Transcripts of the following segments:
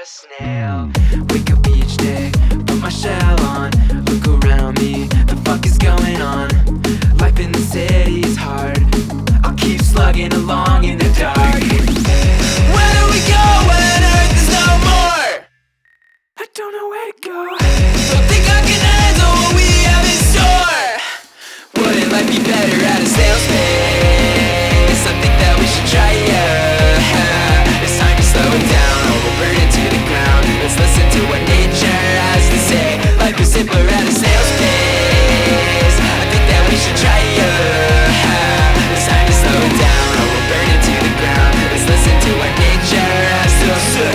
a snail. Wake up each day, put my shell on. Look around me, the fuck is going on? Life in the city is hard. I'll keep slugging along in the dark. Where do we go when Earth is no more? I don't know where to go. Don't think I can handle what we have in store. Wouldn't life be better at a snail's pace? I think that we should try it. It's time to slow it down, or we'll burn it to the ground. Let's listen to what nature has to say. Life is simpler at a snail's pace. I think that we should try it. It's time to slow it down, or we'll burn it to the ground. Let's listen to what nature has to say.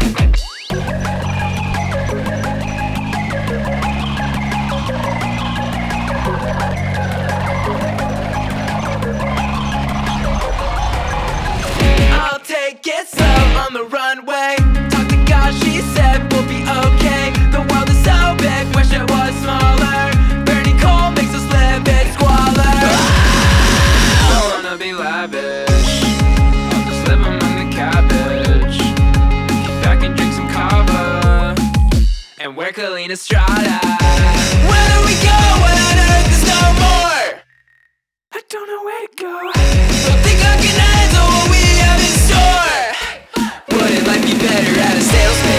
I'll take it slow on the runway. Talk to God, she said we'll be okay. The world is so big, wish it was smaller. Burning coal makes us live in squalor. I wanna be lavish, I'll just live among the cabbage. Kick back and drink some kava and wear Kalina Strada. Where do we go when Earth is no more? I don't know where to go. Don't think I can handle what we have in store. Wouldn't life be better at a sales pitch?